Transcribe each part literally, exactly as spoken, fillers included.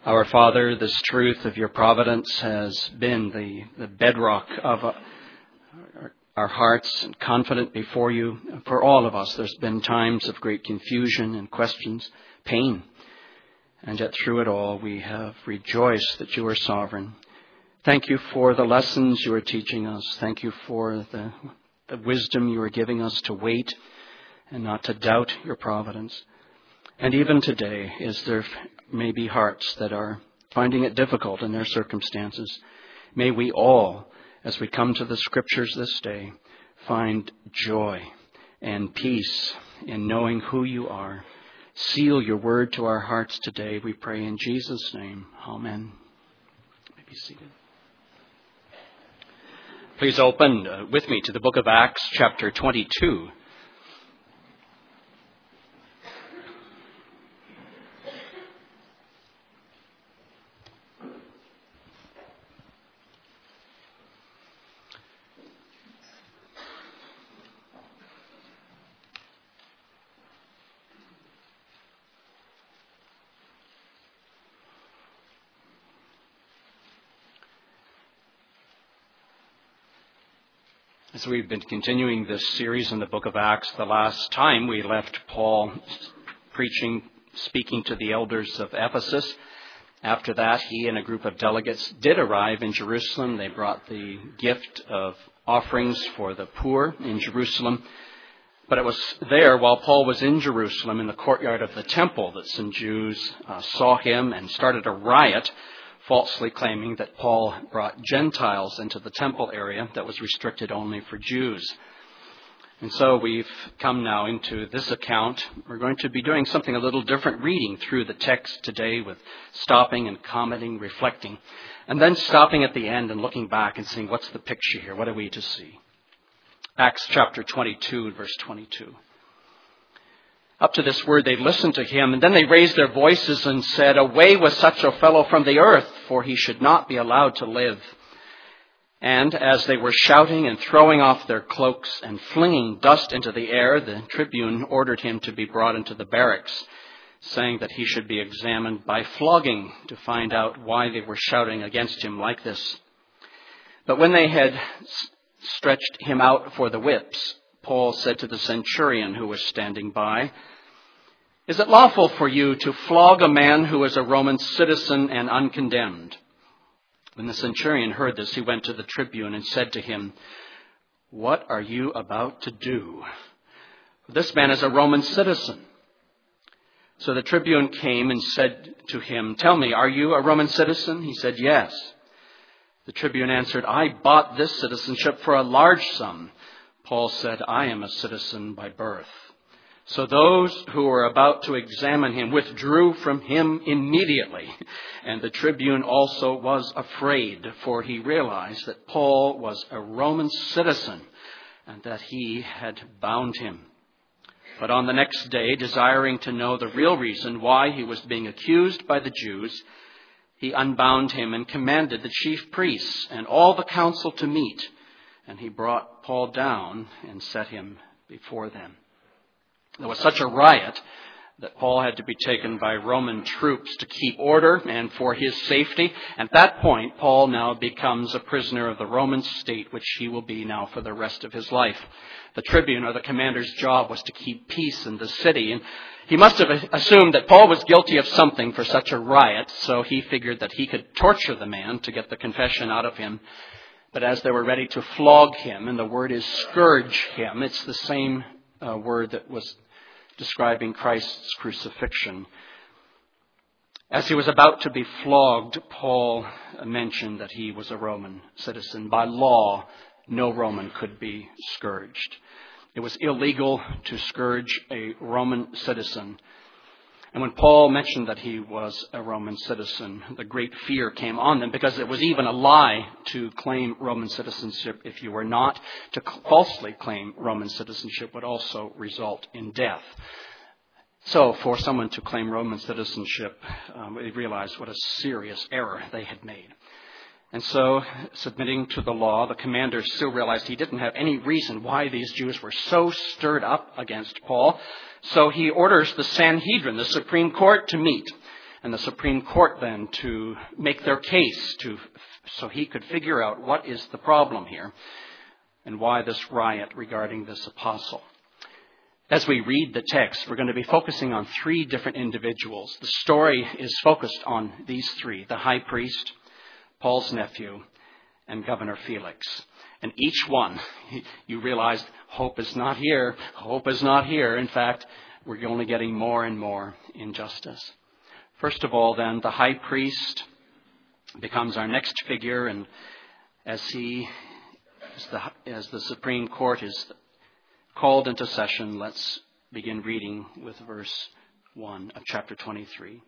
Our Father, this truth of your providence has been the, the bedrock of our, our hearts, and confident before you. For all of us, there's been times of great confusion and questions, pain. And yet through it all, we have rejoiced that you are sovereign. Thank you for the lessons you are teaching us. Thank you for the, the wisdom you are giving us to wait and not to doubt your providence. And even today, as there may be hearts that are finding it difficult in their circumstances, may we all, as we come to the Scriptures this day, find joy and peace in knowing who you are. Seal your word to our hearts today, we pray in Jesus' name. Amen. You may be seated. Please open uh, with me to the book of Acts, chapter twenty-two. As we've been continuing this series in the book of Acts, the last time we left Paul preaching, speaking to the elders of Ephesus. After that, he and a group of delegates did arrive in Jerusalem. They brought the gift of offerings for the poor in Jerusalem. But it was there, while Paul was in Jerusalem, in the courtyard of the temple, that some Jews uh, saw him and started a riot, falsely claiming that Paul brought Gentiles into the temple area that was restricted only for Jews. And so we've come now into this account. We're going to be doing something a little different, reading through the text today with stopping and commenting, reflecting, and then stopping at the end and looking back and saying, what's the picture here? What are we to see? Acts chapter twenty-two, verse twenty-two. Up to this word, they listened to him, and then they raised their voices and said, "Away with such a fellow from the earth, for he should not be allowed to live." And as they were shouting and throwing off their cloaks and flinging dust into the air, the tribune ordered him to be brought into the barracks, saying that he should be examined by flogging to find out why they were shouting against him like this. But when they had stretched him out for the whips, Paul said to the centurion who was standing by, "Is it lawful for you to flog a man who is a Roman citizen and uncondemned?" When the centurion heard this, he went to the tribune and said to him, "What are you about to do? This man is a Roman citizen." So the tribune came and said to him, "Tell me, are you a Roman citizen?" He said, "Yes." The tribune answered, "I bought this citizenship for a large sum." Paul said, "I am a citizen by birth." So those who were about to examine him withdrew from him immediately. And the tribune also was afraid, for he realized that Paul was a Roman citizen and that he had bound him. But on the next day, desiring to know the real reason why he was being accused by the Jews, he unbound him and commanded the chief priests and all the council to meet. And he brought Paul down and set him before them. There was such a riot that Paul had to be taken by Roman troops to keep order and for his safety. At that point, Paul now becomes a prisoner of the Roman state, which he will be now for the rest of his life. The tribune, or the commander's job, was to keep peace in the city. And he must have assumed that Paul was guilty of something for such a riot, so he figured that he could torture the man to get the confession out of him. But as they were ready to flog him, and the word is scourge him, it's the same uh, word that was describing Christ's crucifixion. As he was about to be flogged, Paul mentioned that he was a Roman citizen. By law, no Roman could be scourged. It was illegal to scourge a Roman citizen. And when Paul mentioned that he was a Roman citizen, the great fear came on them, because it was even a lie to claim Roman citizenship if you were not. To falsely claim Roman citizenship would also result in death. So for someone to claim Roman citizenship, um, they realized what a serious error they had made. And so, submitting to the law, the commander still realized he didn't have any reason why these Jews were so stirred up against Paul. So he orders the Sanhedrin, the Supreme Court, to meet. and the Supreme Court then to make their case to so he could figure out what is the problem here and why this riot regarding this apostle. As we read the text, we're going to be focusing on three different individuals. The story is focused on these three: the high priest, Paul's nephew, and Governor Felix. And each one, you realize, hope is not here. Hope is not here. In fact, we're only getting more and more injustice. First of all, then, the high priest becomes our next figure, and as he, as the, as the Supreme Court is called into session, let's begin reading with verse one of chapter twenty-three.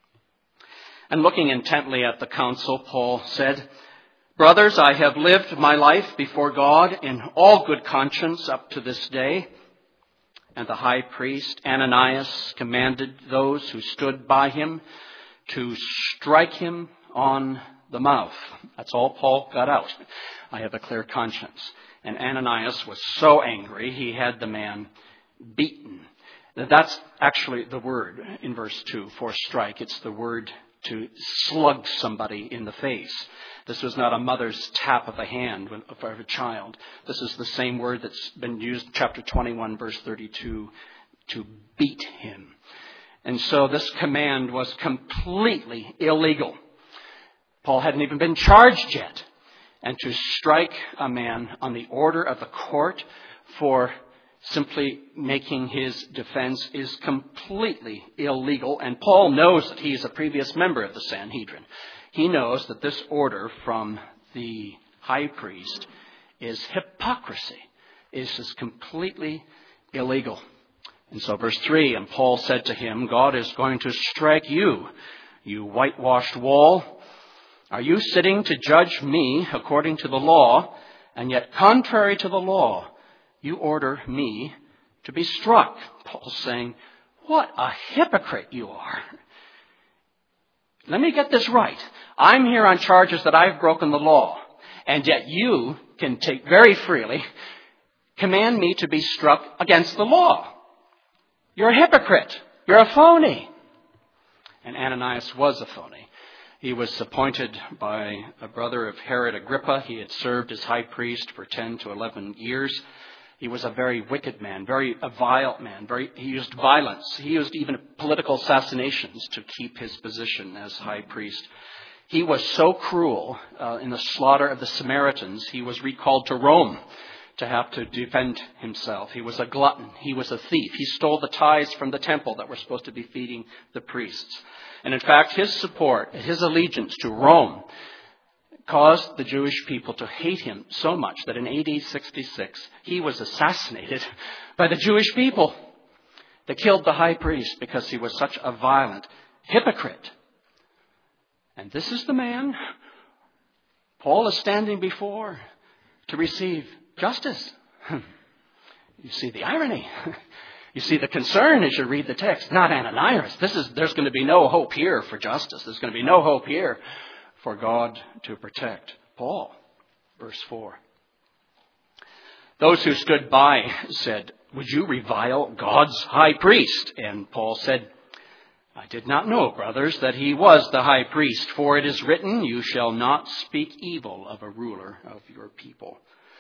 And looking intently at the council, Paul said, "Brothers, I have lived my life before God in all good conscience up to this day." And the high priest Ananias commanded those who stood by him to strike him on the mouth. That's all Paul got out. I have a clear conscience. And Ananias was so angry, he had the man beaten. That's actually the word in verse two for strike. It's the word to slug somebody in the face. This was not a mother's tap of the hand of a child. This is the same word that's been used in chapter twenty-one, verse thirty-two, to beat him. And so this command was completely illegal. Paul hadn't even been charged yet. And to strike a man on the order of the court for simply making his defense is completely illegal. And Paul knows that he's a previous member of the Sanhedrin. He knows that this order from the high priest is hypocrisy. It is completely illegal. And so verse three, and Paul said to him, "God is going to strike you, you whitewashed wall. Are you sitting to judge me according to the law, and yet contrary to the law, you order me to be struck?" Paul's saying, what a hypocrite you are. Let me get this right. I'm here on charges that I've broken the law, and yet you can take very freely, command me to be struck against the law. You're a hypocrite. You're a phony. And Ananias was a phony. He was appointed by a brother of Herod Agrippa. He had served as high priest for ten to eleven years. He was a very wicked man, very a vile man. Very, he used violence. He used even political assassinations to keep his position as high priest. He was so cruel uh, in the slaughter of the Samaritans, he was recalled to Rome to have to defend himself. He was a glutton. He was a thief. He stole the tithes from the temple that were supposed to be feeding the priests. And in fact, his support, his allegiance to Rome caused the Jewish people to hate him so much that in A D sixty-six, he was assassinated by the Jewish people. They killed the high priest because he was such a violent hypocrite. And this is the man Paul is standing before to receive justice. You see the irony. You see the concern as you read the text. Not Ananias. This is, there's going to be no hope here for justice. There's going to be no hope here for God to protect Paul. Verse four. Those who stood by said, "Would you revile God's high priest?" And Paul said, "I did not know, brothers, that he was the high priest. For it is written, you shall not speak evil of a ruler of your people."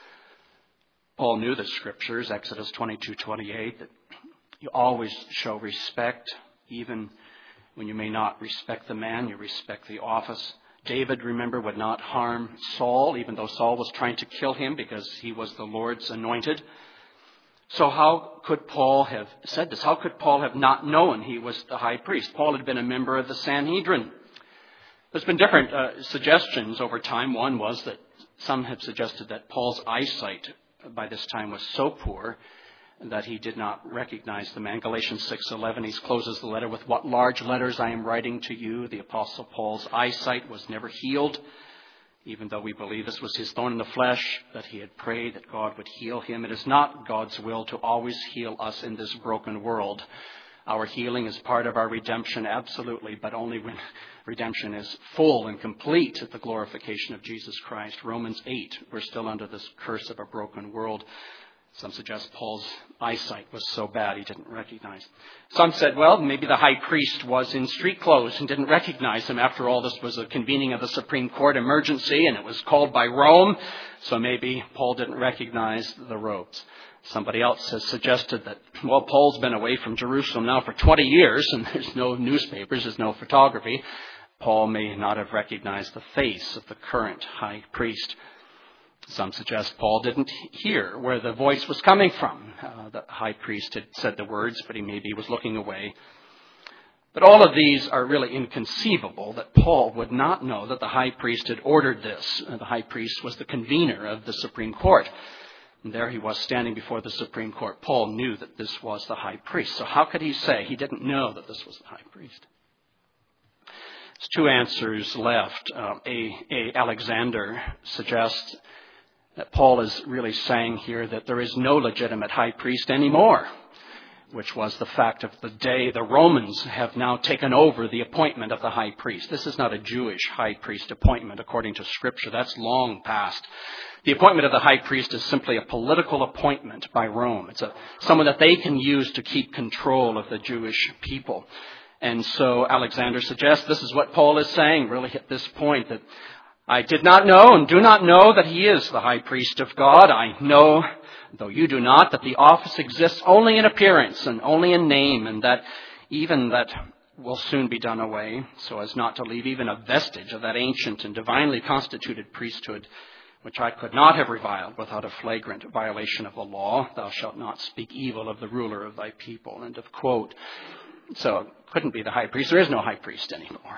Paul knew the scriptures, Exodus twenty-two twenty-eight, that you always show respect, even when you may not respect the man, you respect the office. David, remember, would not harm Saul, even though Saul was trying to kill him because he was the Lord's anointed. So how could Paul have said this? How could Paul have not known he was the high priest? Paul had been a member of the Sanhedrin. There's been different uh, suggestions over time. One was that some have suggested that Paul's eyesight by this time was so poor that he did not recognize the man. Galatians six eleven, he closes the letter with, "What large letters I am writing to you." The Apostle Paul's eyesight was never healed, even though we believe this was his thorn in the flesh, that he had prayed that God would heal him. It is not God's will to always heal us in this broken world. Our healing is part of our redemption, absolutely, but only when redemption is full and complete at the glorification of Jesus Christ. Romans eight, we're still under this curse of a broken world. Some suggest Paul's eyesight was so bad he didn't recognize. Some said, well, maybe the high priest was in street clothes and didn't recognize him. After all, this was a convening of the Supreme Court emergency, and it was called by Rome, so maybe Paul didn't recognize the robes. Somebody else has suggested that, well, Paul's been away from Jerusalem now for twenty years, and there's no newspapers, there's no photography. Paul may not have recognized the face of the current high priest. Some suggest Paul didn't hear where the voice was coming from. Uh, the high priest had said the words, but he maybe was looking away. But all of these are really inconceivable, that Paul would not know that the high priest had ordered this. Uh, the high priest was the convener of the Supreme Court. And there he was standing before the Supreme Court. Paul knew that this was the high priest. So how could he say he didn't know that this was the high priest? There's two answers left. Uh, a, a Alexander suggests that Paul is really saying here that there is no legitimate high priest anymore, which was the fact of the day. The Romans have now taken over the appointment of the high priest. This is not a Jewish high priest appointment according to Scripture. That's long past. The appointment of the high priest is simply a political appointment by Rome. It's a, someone that they can use to keep control of the Jewish people. And so Alexander suggests this is what Paul is saying really at this point, that I did not know and do not know that he is the high priest of God. I know, though you do not, that the office exists only in appearance and only in name, and that even that will soon be done away, so as not to leave even a vestige of that ancient and divinely constituted priesthood, which I could not have reviled without a flagrant violation of the law. Thou shalt not speak evil of the ruler of thy people. End of quote. So it couldn't be the high priest. There is no high priest anymore.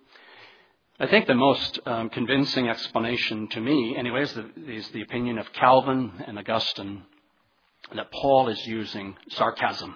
I think the most um, convincing explanation to me, anyway, is the, is the opinion of Calvin and Augustine, that Paul is using sarcasm.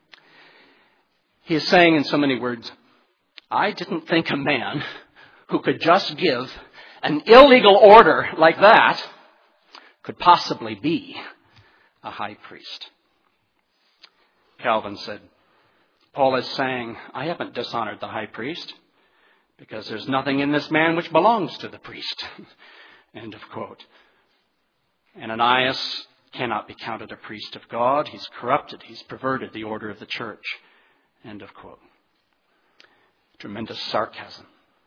He is saying in so many words, I didn't think a man who could just give an illegal order like that could possibly be a high priest. Calvin said, Paul is saying, I haven't dishonored the high priest, because there's nothing in this man which belongs to the priest. End of quote. Ananias cannot be counted a priest of God. He's corrupted. He's perverted the order of the church. End of quote. Tremendous sarcasm.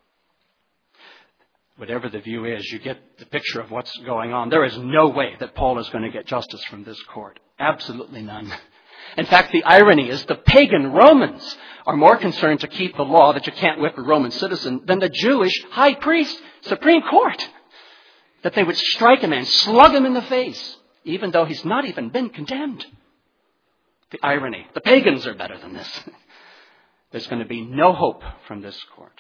Whatever the view is, you get the picture of what's going on. There is no way that Paul is going to get justice from this court. Absolutely none. In fact, the irony is the pagan Romans are more concerned to keep the law that you can't whip a Roman citizen than the Jewish high priest, Supreme Court. That they would strike a man, slug him in the face, even though he's not even been condemned. The irony. The pagans are better than this. There's going to be no hope from this court.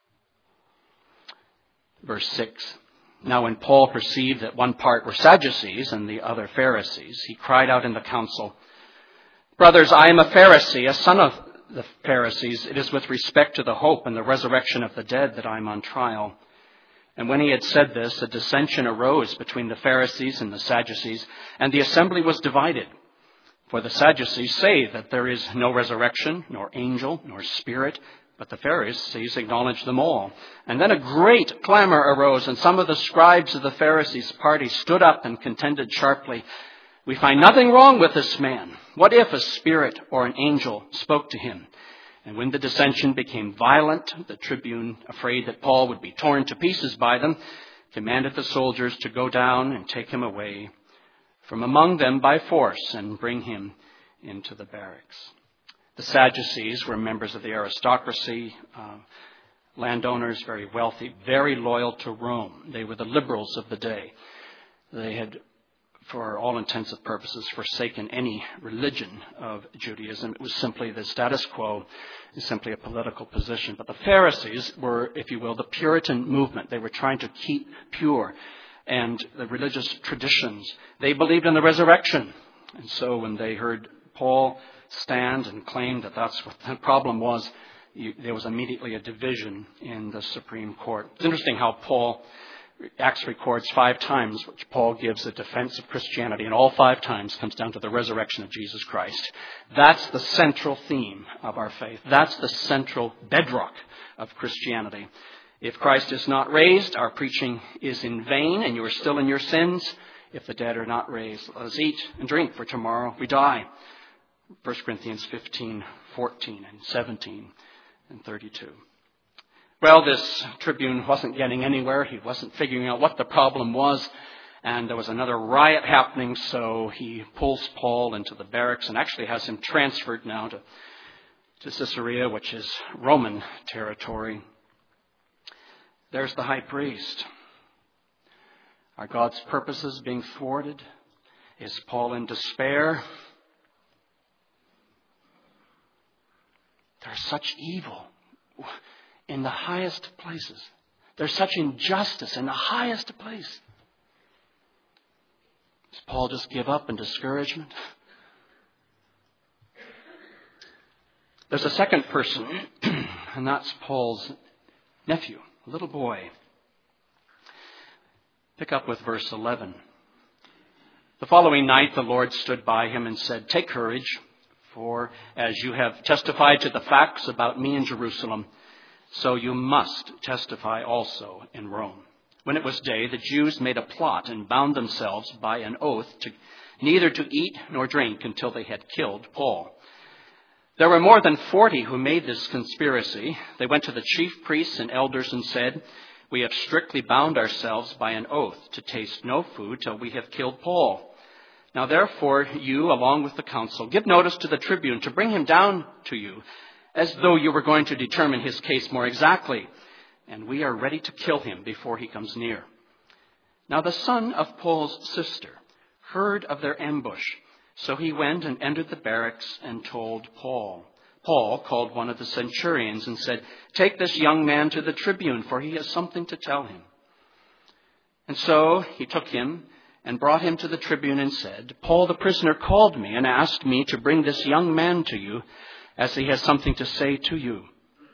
Verse six. Now when Paul perceived that one part were Sadducees and the other Pharisees, he cried out in the council, Brothers, I am a Pharisee, a son of the Pharisees. It is with respect to the hope and the resurrection of the dead that I am on trial. And when he had said this, a dissension arose between the Pharisees and the Sadducees, and the assembly was divided. For the Sadducees say that there is no resurrection, nor angel, nor spirit, but the Pharisees acknowledge them all. And then a great clamor arose, and some of the scribes of the Pharisees' party stood up and contended sharply, We find nothing wrong with this man. What if a spirit or an angel spoke to him? And when the dissension became violent, the tribune, afraid that Paul would be torn to pieces by them, commanded the soldiers to go down and take him away from among them by force and bring him into the barracks. The Sadducees were members of the aristocracy, uh, landowners, very wealthy, very loyal to Rome. They were the liberals of the day. They had, for all intents and purposes, forsaken any religion of Judaism. It was simply the status quo, simply a political position. But the Pharisees were, if you will, the Puritan movement. They were trying to keep pure and the religious traditions. They believed in the resurrection. And so when they heard Paul stand and claim that that's what the problem was, you, there was immediately a division in the Supreme Court. It's interesting how Paul, Acts records five times which Paul gives a defense of Christianity, and all five times comes down to the resurrection of Jesus Christ. That's the central theme of our faith. That's the central bedrock of Christianity. If Christ is not raised, our preaching is in vain, and you are still in your sins. if the dead are not raised, let us eat and drink, for tomorrow we die. First Corinthians fifteen, fourteen, and seventeen, and thirty-two. Well, this tribune wasn't getting anywhere. He wasn't figuring out what the problem was. And there was another riot happening, so he pulls Paul into the barracks and actually has him transferred now to, to Caesarea, which is Roman territory. There's the high priest. Are God's purposes being thwarted? Is Paul in despair? There's such evil in the highest places. There's such injustice in the highest place. Does Paul just give up in discouragement? There's a second person, and that's Paul's nephew, a little boy. Pick up with verse eleven. The following night the Lord stood by him and said, "Take courage, for as you have testified to the facts about me in Jerusalem, so you must testify also in Rome." When it was day, the Jews made a plot and bound themselves by an oath to neither to eat nor drink until they had killed Paul. There were more than forty who made this conspiracy. They went to the chief priests and elders and said, "We have strictly bound ourselves by an oath to taste no food till we have killed Paul. Now therefore you, along with the council, give notice to the tribune to bring him down to you, as though you were going to determine his case more exactly. And we are ready to kill him before he comes near." Now the son of Paul's sister heard of their ambush, so he went and entered the barracks and told Paul. Paul called one of the centurions and said, "Take this young man to the tribune, for he has something to tell him." And so he took him and brought him to the tribune and said, "Paul the prisoner called me and asked me to bring this young man to you, as he has something to say to you."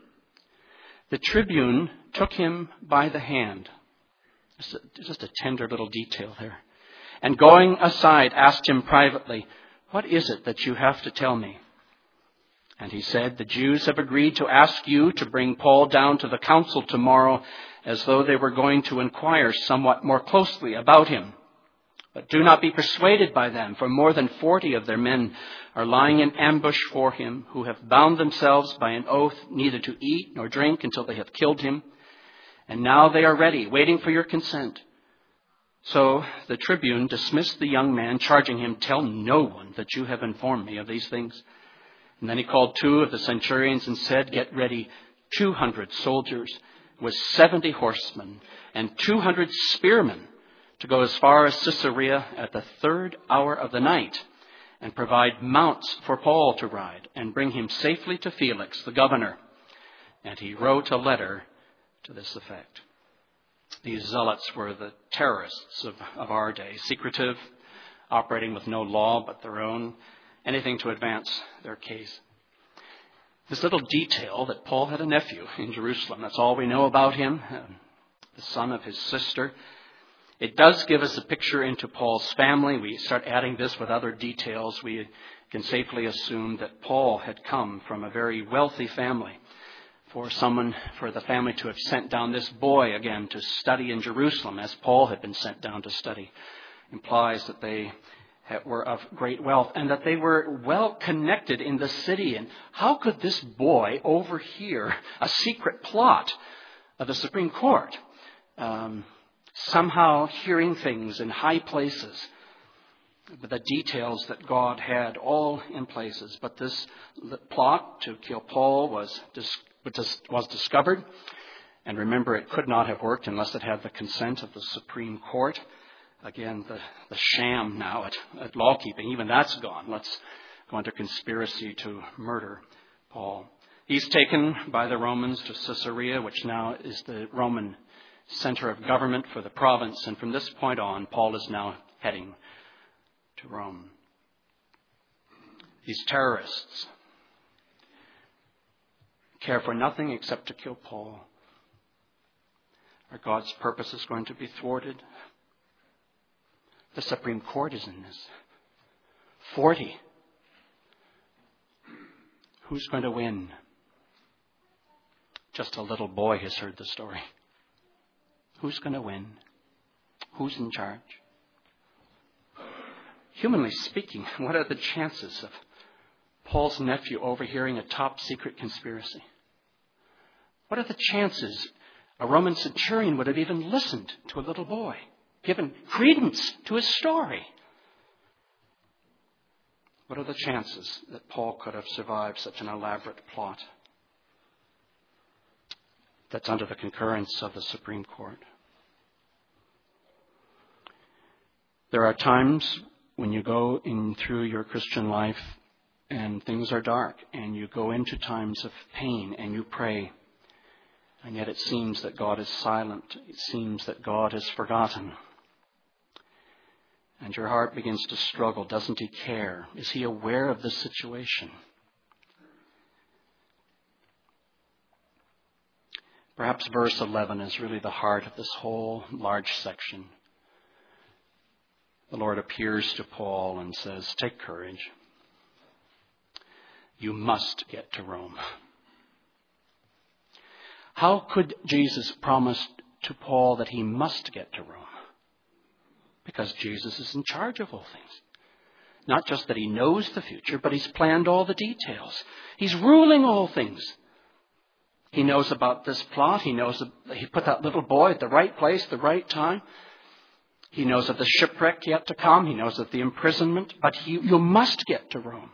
The tribune took him by the hand. Just a, just a tender little detail there. And going aside, asked him privately, "What is it that you have to tell me?" And he said, "The Jews have agreed to ask you to bring Paul down to the council tomorrow, as though they were going to inquire somewhat more closely about him. But do not be persuaded by them, for more than forty of their men are lying in ambush for him, who have bound themselves by an oath neither to eat nor drink until they have killed him. And now they are ready, waiting for your consent." So the tribune dismissed the young man, charging him, "Tell no one that you have informed me of these things." And then he called two of the centurions and said, "Get ready two hundred soldiers with seventy horsemen and two hundred spearmen to go as far as Caesarea at the third hour of the night, and provide mounts for Paul to ride, and bring him safely to Felix, the governor." And he wrote a letter to this effect. These zealots were the terrorists of, of our day, secretive, operating with no law but their own, anything to advance their case. This little detail that Paul had a nephew in Jerusalem, that's all we know about him, the son of his sister. It does give us a picture into Paul's family. We start adding this with other details. We can safely assume that Paul had come from a very wealthy family. For someone, for the family to have sent down this boy again to study in Jerusalem, as Paul had been sent down to study, implies that they were of great wealth and that they were well connected in the city. And how could this boy overhear a secret plot of the Supreme Court? Um, somehow hearing things in high places, the details that God had all in places. But this plot to kill Paul was dis- was discovered. And remember, it could not have worked unless it had the consent of the Supreme Court. Again, the, the sham now at, at law keeping, even that's gone. Let's go into conspiracy to murder Paul. He's taken by the Romans to Caesarea, which now is the Roman center of government for the province. And from this point on, Paul is now heading to Rome. These terrorists care for nothing except to kill Paul. Are God's purposes going to be thwarted? The Supreme Court is in this. Forty. Who's going to win? Just a little boy has heard the story. Who's going to win? Who's in charge? humanly speaking, what are the chances of Paul's nephew overhearing a top secret conspiracy? What are the chances a Roman centurion would have even listened to a little boy, given credence to his story? What are the chances that Paul could have survived such an elaborate plot that's under the concurrence of the Supreme Court? There are times when you go in through your Christian life and things are dark and you go into times of pain and you pray, and yet it seems that God is silent. It seems that God has forgotten. And your heart begins to struggle. Doesn't he care? Is he aware of this situation? Perhaps verse eleven is really the heart of this whole large section. The Lord appears to Paul and says, "Take courage. You must get to Rome." How could Jesus promise to Paul that he must get to Rome? Because Jesus is in charge of all things. Not just that he knows the future, but he's planned all the details. He's ruling all things. He knows about this plot. He knows that he put that little boy at the right place, the right time. He knows of the shipwreck yet to come. He knows of the imprisonment. But he, you must get to Rome.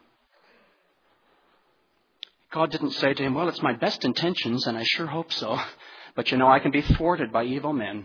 God didn't say to him, "Well, it's my best intentions, and I sure hope so. But you know, I can be thwarted by evil men."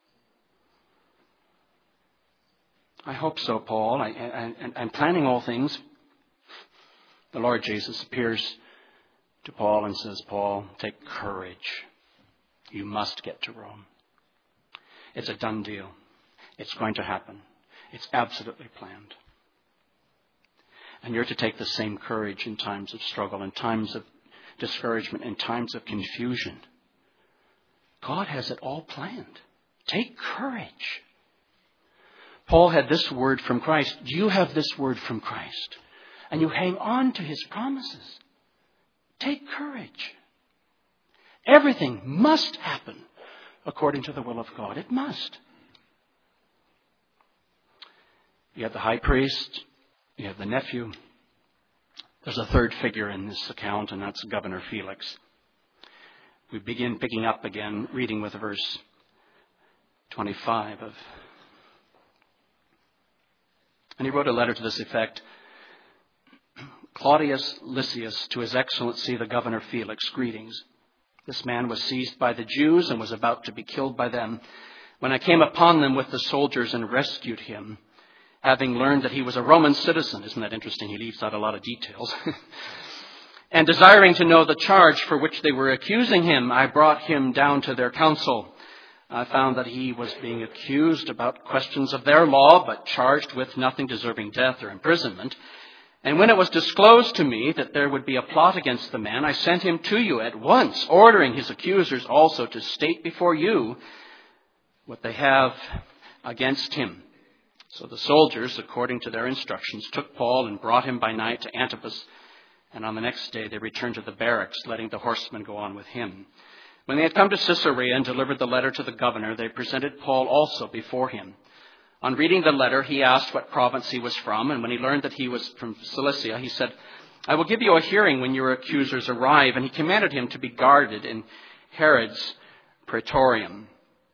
I hope so, Paul. I, I, I'm planning all things. The Lord Jesus appears to Paul and says, "Paul, take courage. You must get to Rome. It's a done deal. It's going to happen. It's absolutely planned." And you're to take the same courage in times of struggle, in times of discouragement, in times of confusion. God has it all planned. Take courage. Paul had this word from Christ. You have this word from Christ. And you hang on to his promises. Take courage. Everything must happen according to the will of God. It must. You have the high priest. You have the nephew. There's a third figure in this account, and that's Governor Felix. We begin picking up again, reading with verse twenty-five of. And he wrote a letter to this effect. "Claudius Lysias, to His Excellency the Governor Felix, greetings. This man was seized by the Jews and was about to be killed by them. When I came upon them with the soldiers and rescued him, having learned that he was a Roman citizen," isn't that interesting? He leaves out a lot of details. "And desiring to know the charge for which they were accusing him, I brought him down to their council. I found that he was being accused about questions of their law, but charged with nothing deserving death or imprisonment. And when it was disclosed to me that there would be a plot against the man, I sent him to you at once, ordering his accusers also to state before you what they have against him. So the soldiers, according to their instructions, took Paul and brought him by night to Antipas. And on the next day they returned to the barracks, letting the horsemen go on with him. When they had come to Caesarea and delivered the letter to the governor, they presented Paul also before him. On reading the letter, he asked what province he was from, and when he learned that he was from Cilicia, he said, I will give you a hearing when your accusers arrive. And he commanded him to be guarded in Herod's praetorium.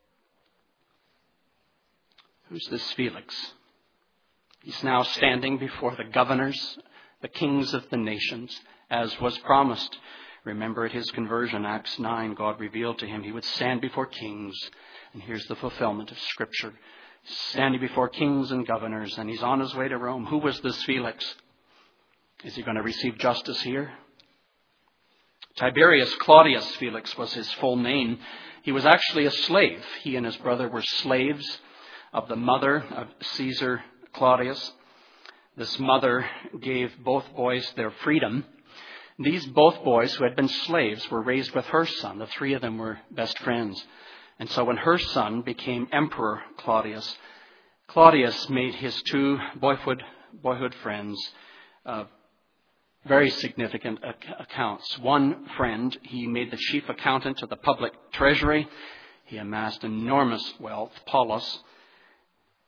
Who's this Felix? He's now standing before the governors, the kings of the nations, as was promised. Remember at his conversion, Acts nine, God revealed to him he would stand before kings. And here's the fulfillment of Scripture. Standing before kings and governors, and he's on his way to Rome. Who was this Felix? Is he going to receive justice here? Tiberius Claudius Felix was his full name. He was actually a slave. He and his brother were slaves of the mother of Caesar Claudius. This mother gave both boys their freedom. These both boys who had been slaves were raised with her son. The three of them were best friends. And so when her son became Emperor Claudius, Claudius made his two boyhood, boyhood friends uh, very significant ac- accounts. One friend, he made the chief accountant of the public treasury. He amassed enormous wealth, Paulus.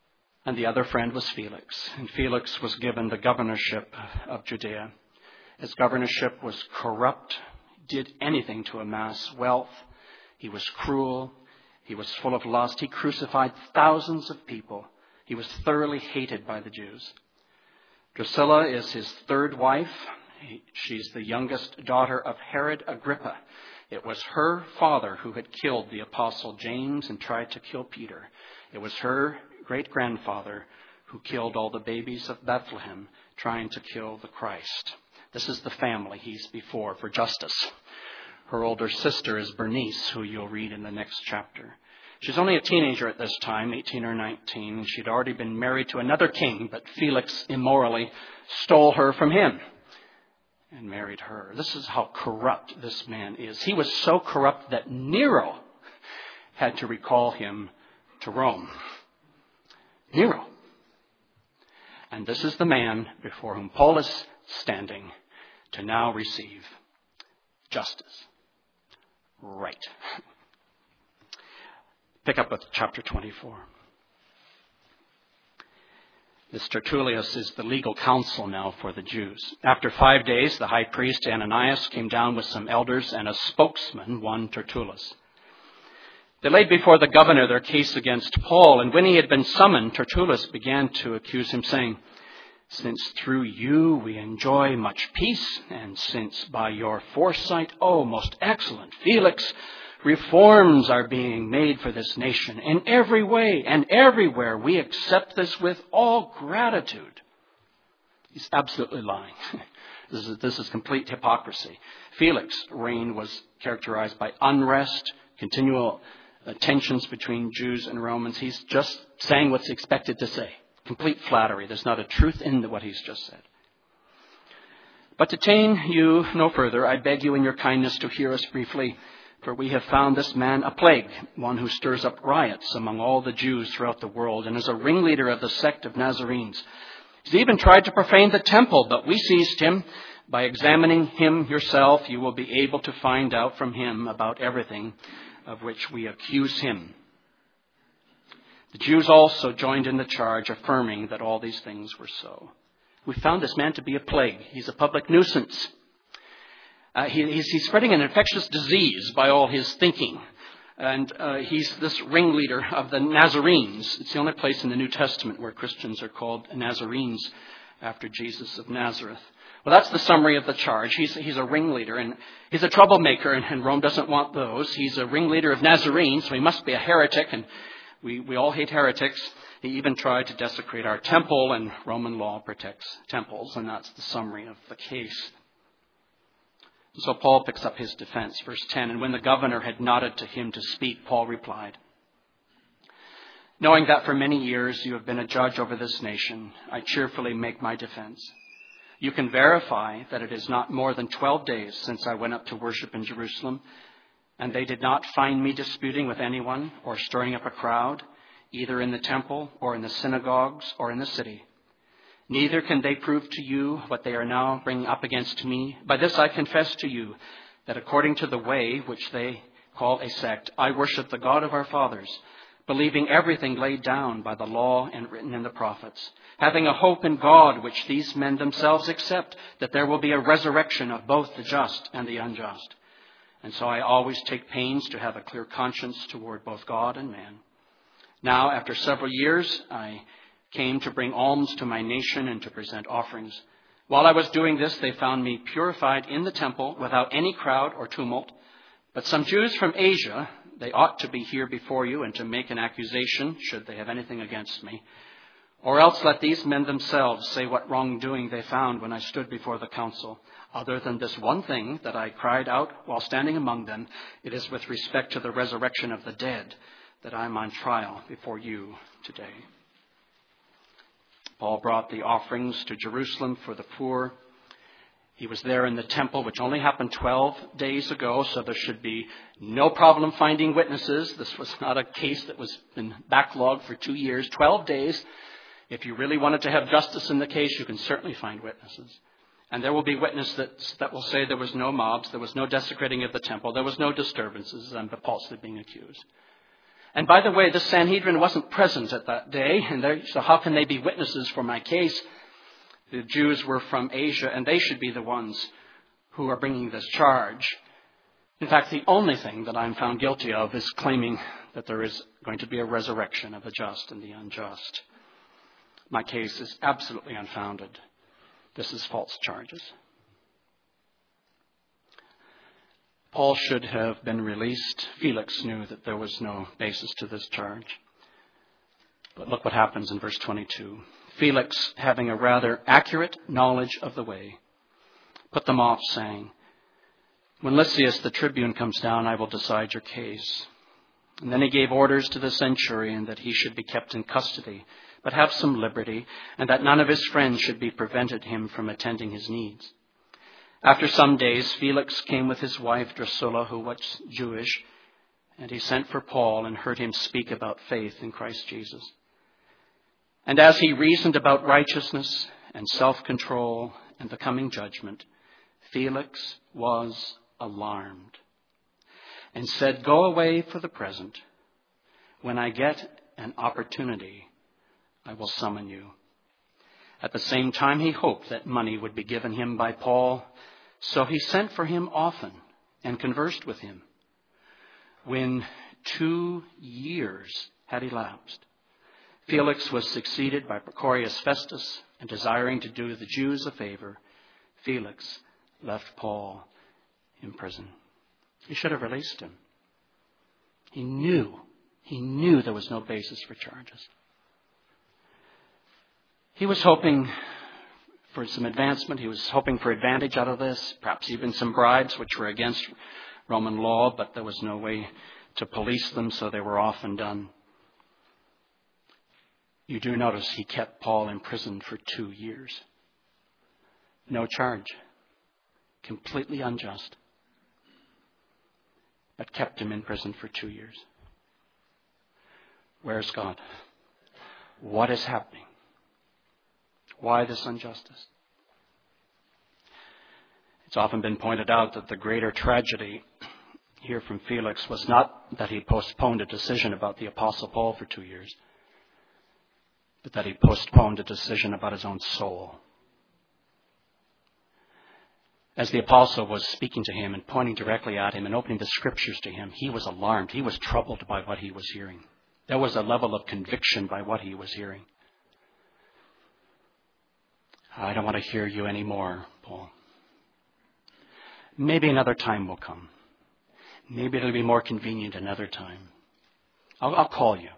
and the other friend was Felix. And Felix was given the governorship of Judea. His governorship was corrupt, did anything to amass wealth. He was cruel. He was full of lust. He crucified thousands of people. He was thoroughly hated by the Jews. Drusilla is his third wife. She's the youngest daughter of Herod Agrippa. It was her father who had killed the apostle James and tried to kill Peter. It was her great-grandfather who killed all the babies of Bethlehem, trying to kill the Christ. This is the family he's before for justice. Her older sister is Bernice, who you'll read in the next chapter. She's only a teenager at this time, eighteen or nineteen. She'd already been married to another king, but Felix immorally stole her from him and married her. This is how corrupt this man is. He was so corrupt that Nero had to recall him to Rome. Nero. And this is the man before whom Paul is standing to now receive justice. Right. Pick up with chapter twenty-four. This Tertullus is the legal counsel now for the Jews. After five days, the high priest Ananias came down with some elders and a spokesman, one Tertullus. They laid before the governor their case against Paul, and when he had been summoned, Tertullus began to accuse him, saying, "Since through you we enjoy much peace, and since by your foresight, O most excellent Felix, reforms are being made for this nation in every way and everywhere, we accept this with all gratitude." He's absolutely lying. This is, this is complete hypocrisy. Felix's reign was characterized by unrest, continual uh, tensions between Jews and Romans. He's just saying what's expected to say. Complete flattery. There's not a truth in what he's just said. But detain you no further. I beg you in your kindness to hear us briefly, for we have found this man a plague, one who stirs up riots among all the Jews throughout the world, and is a ringleader of the sect of Nazarenes. He's even tried to profane the temple, but we seized him. By examining him yourself, you will be able to find out from him about everything of which we accuse him. The Jews also joined in the charge, affirming that all these things were so. We found this man to be a plague. He's a public nuisance. Uh, he, he's, he's spreading an infectious disease by all his thinking. And uh, he's this ringleader of the Nazarenes. It's the only place in the New Testament where Christians are called Nazarenes after Jesus of Nazareth. Well, that's the summary of the charge. He's, he's a ringleader, and he's a troublemaker, and, and Rome doesn't want those. He's a ringleader of Nazarenes, so he must be a heretic, and we, we all hate heretics. He even tried to desecrate our temple, and Roman law protects temples, and that's the summary of the case. So Paul picks up his defense, verse ten. And when the governor had nodded to him to speak, Paul replied, "Knowing that for many years you have been a judge over this nation, I cheerfully make my defense. You can verify that it is not more than twelve days since I went up to worship in Jerusalem, and they did not find me disputing with anyone or stirring up a crowd, either in the temple or in the synagogues or in the city. Neither can they prove to you what they are now bringing up against me. By this I confess to you that according to the way which they call a sect, I worship the God of our fathers, believing everything laid down by the law and written in the prophets, having a hope in God which these men themselves accept, that there will be a resurrection of both the just and the unjust. And so I always take pains to have a clear conscience toward both God and man. Now, after several years, I came to bring alms to my nation and to present offerings. While I was doing this, they found me purified in the temple without any crowd or tumult. But some Jews from Asia, they ought to be here before you and to make an accusation, should they have anything against me. Or else let these men themselves say what wrongdoing they found when I stood before the council. Other than this one thing that I cried out while standing among them, it is with respect to the resurrection of the dead that I am on trial before you today." Paul brought the offerings to Jerusalem for the poor. He was there in the temple, which only happened twelve days ago, so there should be no problem finding witnesses. This was not a case that was been backlogged for two years, twelve days. If you really wanted to have justice in the case, you can certainly find witnesses. And there will be witnesses that, that will say there was no mobs, there was no desecrating of the temple, there was no disturbances, and falsely being accused. And by the way, the Sanhedrin wasn't present at that day, and so how can they be witnesses for my case? The Jews were from Asia, and they should be the ones who are bringing this charge. In fact, the only thing that I'm found guilty of is claiming that there is going to be a resurrection of the just and the unjust. My case is absolutely unfounded. This is false charges. Paul should have been released. Felix knew that there was no basis to this charge. But look what happens in verse twenty-two. Felix, having a rather accurate knowledge of the way, put them off, saying, "When Lysias the tribune comes down, I will decide your case." And then he gave orders to the centurion that he should be kept in custody, but have some liberty, and that none of his friends should be prevented him from attending his needs. After some days, Felix came with his wife Drusilla, who was Jewish, and he sent for Paul and heard him speak about faith in Christ Jesus. And as he reasoned about righteousness and self-control and the coming judgment, Felix was alarmed and said, "Go away for the present. When I get an opportunity, I will summon you." At the same time, he hoped that money would be given him by Paul, so he sent for him often and conversed with him. When two years had elapsed, Felix was succeeded by Porcius Festus, and desiring to do the Jews a favor, Felix left Paul in prison. He should have released him. He knew, he knew there was no basis for charges. He was hoping for some advancement. He was hoping for advantage out of this, perhaps even some bribes, which were against Roman law, but there was no way to police them, so they were off and done. You do notice he kept Paul in prison for two years. No charge. Completely unjust. But kept him in prison for two years. Where's God? What is happening? Why this injustice? It's often been pointed out that the greater tragedy here from Felix was not that he postponed a decision about the Apostle Paul for two years, but that he postponed a decision about his own soul. As the apostle was speaking to him and pointing directly at him and opening the scriptures to him, he was alarmed. He was troubled by what he was hearing. There was a level of conviction by what he was hearing. "I don't want to hear you anymore, Paul. Maybe another time will come. Maybe it'll be more convenient another time. I'll, I'll call you."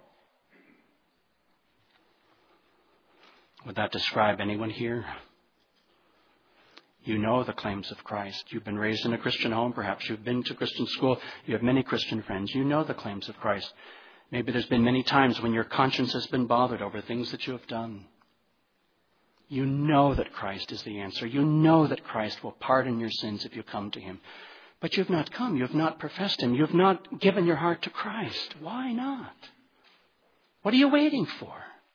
Would that describe anyone here? You know the claims of Christ. You've been raised in a Christian home. Perhaps you've been to Christian school. You have many Christian friends. You know the claims of Christ. Maybe there's been many times when your conscience has been bothered over things that you have done. You know that Christ is the answer. You know that Christ will pardon your sins if you come to him. But you've not come. You have not professed him. You have not given your heart to Christ. Why not? What are you waiting for?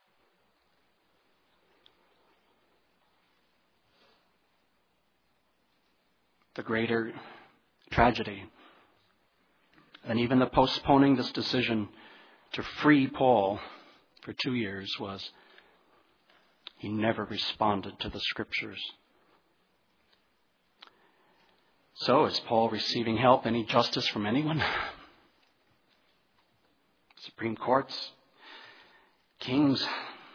The greater tragedy than even the postponing this decision to free Paul for two years was he never responded to the scriptures. So is Paul receiving help, any justice from anyone? Supreme courts, kings.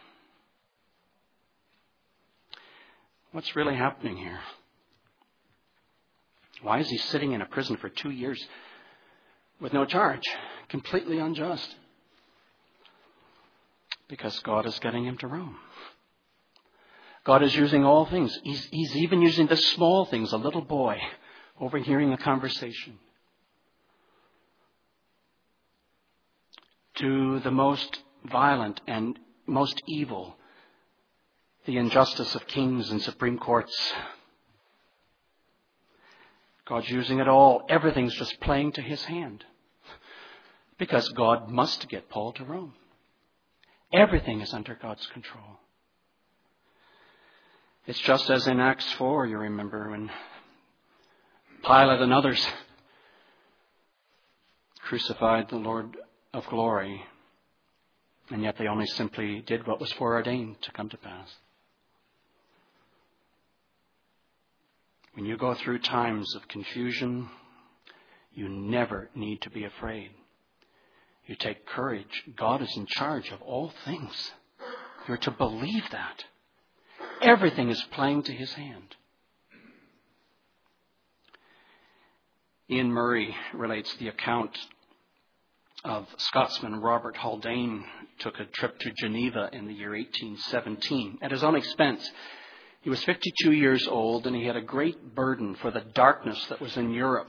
What's really happening here? Why is he sitting in a prison for two years with no charge? Completely unjust. Because God is getting him to Rome. God is using all things. He's, he's even using the small things, a little boy overhearing a conversation, to the most violent and most evil, the injustice of kings and supreme courts. God's using it all. Everything's just playing to his hand. Because God must get Paul to Rome. Everything is under God's control. It's just as in Acts four, you remember, when Pilate and others crucified the Lord of glory. And yet they only simply did what was foreordained to come to pass. When you go through times of confusion, you never need to be afraid. You take courage. God is in charge of all things. You're to believe that. Everything is playing to his hand. Ian Murray relates the account of Scotsman Robert Haldane took a trip to Geneva in the year eighteen seventeen at his own expense. He was fifty-two years old, and he had a great burden for the darkness that was in Europe.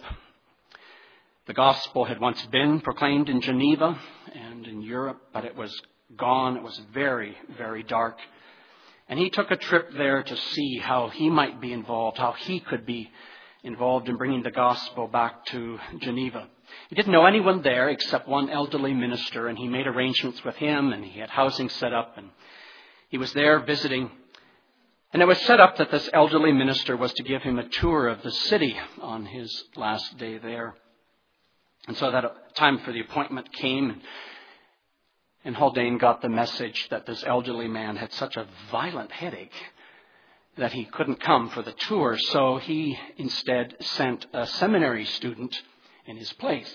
The gospel had once been proclaimed in Geneva and in Europe, but it was gone. It was very, very dark. And he took a trip there to see how he might be involved, how he could be involved in bringing the gospel back to Geneva. He didn't know anyone there except one elderly minister, and he made arrangements with him, and he had housing set up, and he was there visiting. And it was set up that this elderly minister was to give him a tour of the city on his last day there. And so that time for the appointment came, and Haldane got the message that this elderly man had such a violent headache that he couldn't come for the tour. So he instead sent a seminary student in his place.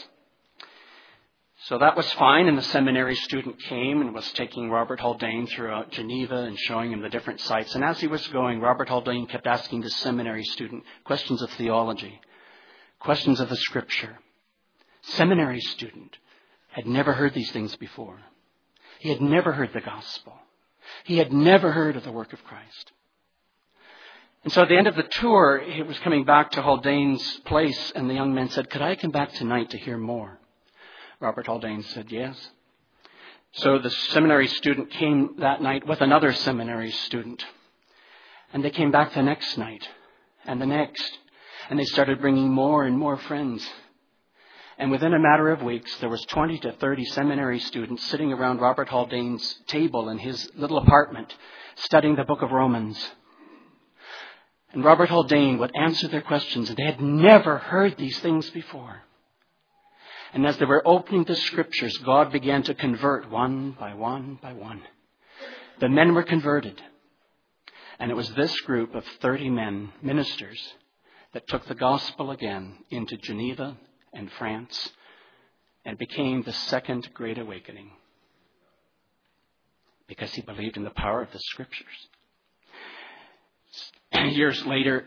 So that was fine, and the seminary student came and was taking Robert Haldane throughout Geneva and showing him the different sites. And as he was going, Robert Haldane kept asking the seminary student questions of theology, questions of the Scripture. Seminary student had never heard these things before. He had never heard the gospel. He had never heard of the work of Christ. And so at the end of the tour, he was coming back to Haldane's place, and the young man said, "Could I come back tonight to hear more?" Robert Haldane said, "Yes." So the seminary student came that night with another seminary student. And they came back the next night and the next. And they started bringing more and more friends. And within a matter of weeks, there was twenty to thirty seminary students sitting around Robert Haldane's table in his little apartment, studying the book of Romans. And Robert Haldane would answer their questions, and they had never heard these things before. And as they were opening the Scriptures, God began to convert one by one by one. The men were converted. And it was this group of thirty men, ministers, that took the gospel again into Geneva and France and became the Second Great Awakening. Because he believed in the power of the Scriptures. Years later,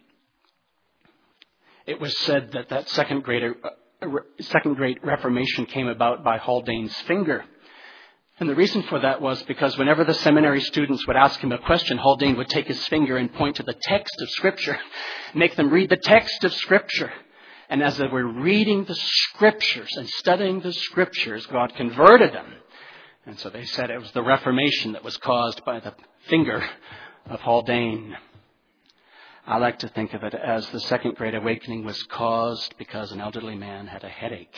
it was said that that second great, uh, second great Reformation came about by Haldane's finger. And the reason for that was because whenever the seminary students would ask him a question, Haldane would take his finger and point to the text of Scripture, make them read the text of Scripture. And as they were reading the Scriptures and studying the Scriptures, God converted them. And so they said it was the Reformation that was caused by the finger of Haldane. I like to think of it as the Second Great Awakening was caused because an elderly man had a headache.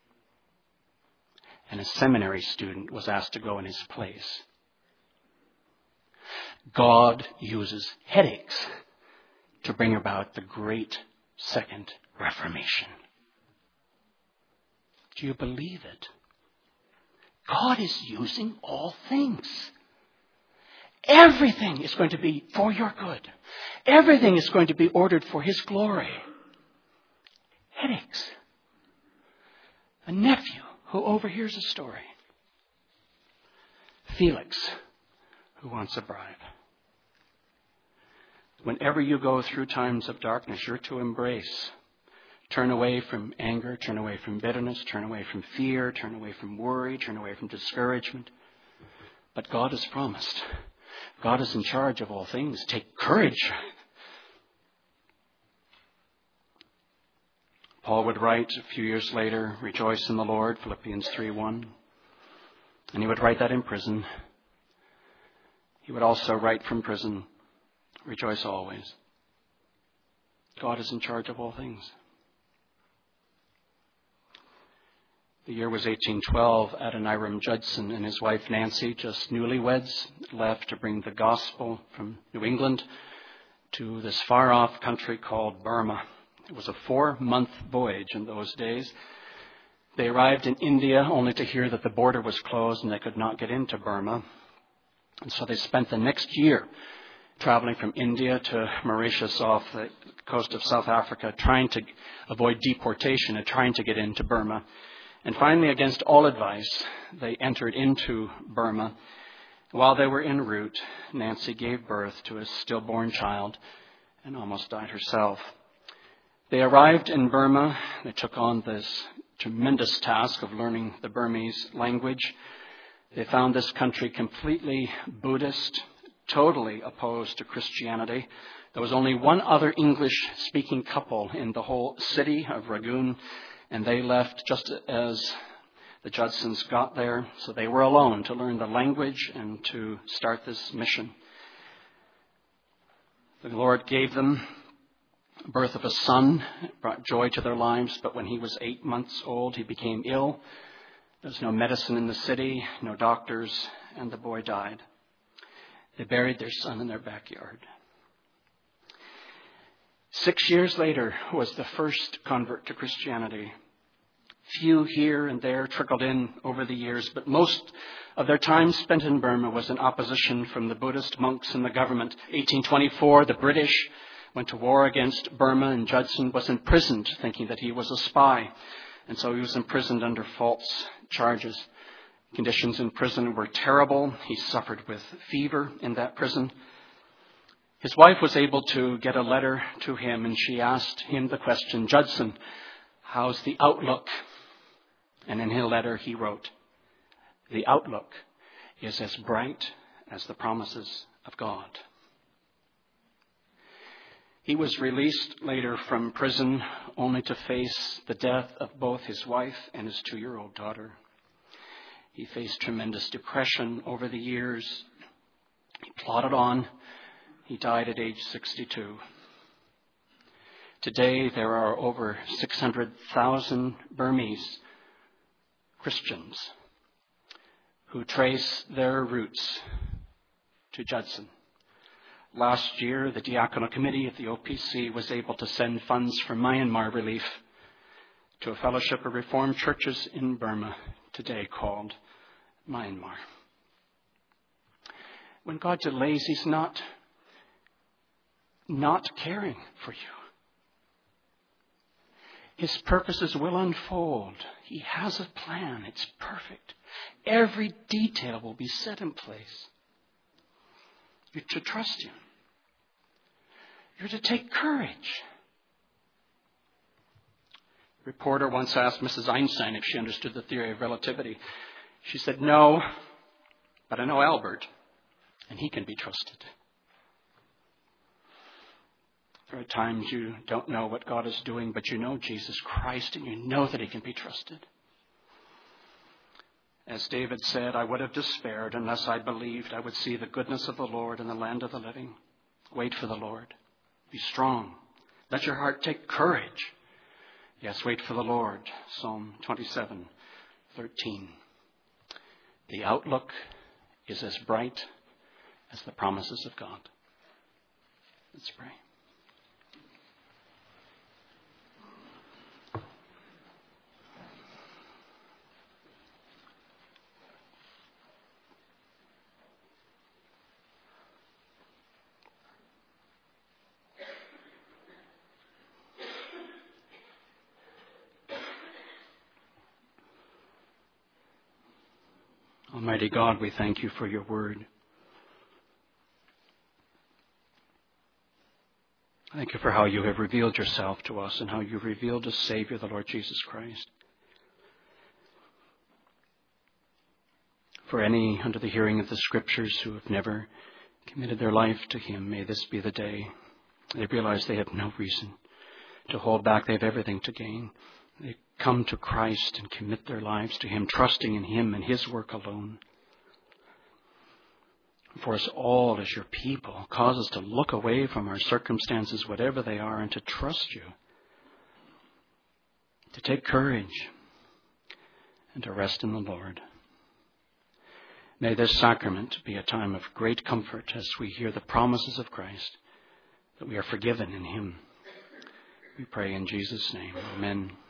And a seminary student was asked to go in his place. God uses headaches to bring about the great Second Reformation. Do you believe it? God is using all things. Everything is going to be for your good. Everything is going to be ordered for His glory. Headaches. A nephew who overhears a story. Felix, who wants a bribe. Whenever you go through times of darkness, you're to embrace. Turn away from anger, turn away from bitterness, turn away from fear, turn away from worry, turn away from discouragement. But God has promised. God is in charge of all things. Take courage. Paul would write a few years later, "Rejoice in the Lord," Philippians three one. And he would write that in prison. He would also write from prison, "Rejoice always." God is in charge of all things. The year was eighteen twelve. Adoniram Judson and his wife Nancy, just newlyweds, left to bring the gospel from New England to this far-off country called Burma. It was a four-month voyage in those days. They arrived in India only to hear that the border was closed and they could not get into Burma. And so they spent the next year traveling from India to Mauritius off the coast of South Africa, trying to avoid deportation and trying to get into Burma. And finally, against all advice, they entered into Burma. While they were en route, Nancy gave birth to a stillborn child and almost died herself. They arrived in Burma. They took on this tremendous task of learning the Burmese language. They found this country completely Buddhist, totally opposed to Christianity. There was only one other English-speaking couple in the whole city of Rangoon, and they left just as the Judsons got there. So they were alone to learn the language and to start this mission. The Lord gave them the birth of a son. It brought joy to their lives, but when he was eight months old, he became ill. There was no medicine in the city, no doctors, and the boy died. They buried their son in their backyard. Six years later was the first convert to Christianity. Few here and there trickled in over the years, but most of their time spent in Burma was in opposition from the Buddhist monks and the government. eighteen twenty-four, the British went to war against Burma, and Judson was imprisoned thinking that he was a spy. And so he was imprisoned under false charges. Conditions in prison were terrible. He suffered with fever in that prison. His wife was able to get a letter to him, and she asked him the question, "Judson, how's the outlook?" And in his letter he wrote, "The outlook is as bright as the promises of God." He was released later from prison only to face the death of both his wife and his two-year-old daughter. He faced tremendous depression over the years. He plodded on. He died at age sixty-two. Today, there are over six hundred thousand Burmese Christians who trace their roots to Judson. Last year, the Diaconal Committee at the O P C was able to send funds for Myanmar relief to a fellowship of Reformed churches in Burma, today called Myanmar. When God delays, he's not, not caring for you. His purposes will unfold. He has a plan. It's perfect. Every detail will be set in place. You're to trust him. You're to take courage. A reporter once asked Missus Einstein if she understood the theory of relativity. She said, "No, but I know Albert, and he can be trusted." There are times you don't know what God is doing, but you know Jesus Christ, and you know that he can be trusted. As David said, "I would have despaired unless I believed I would see the goodness of the Lord in the land of the living." Wait for the Lord. Be strong. Let your heart take courage. Yes, wait for the Lord. Psalm twenty-seven, thirteen. The outlook is as bright as the promises of God. Let's pray. Almighty God, we thank you for your word. Thank you for how you have revealed yourself to us and how you've revealed a Savior, the Lord Jesus Christ. For any under the hearing of the Scriptures who have never committed their life to him, may this be the day they realize they have no reason to hold back. They have everything to gain. They come to Christ and commit their lives to him, trusting in him and his work alone. For us all as your people, cause us to look away from our circumstances, whatever they are, and to trust you, to take courage, and to rest in the Lord. May this sacrament be a time of great comfort as we hear the promises of Christ, that we are forgiven in him. We pray in Jesus' name. Amen.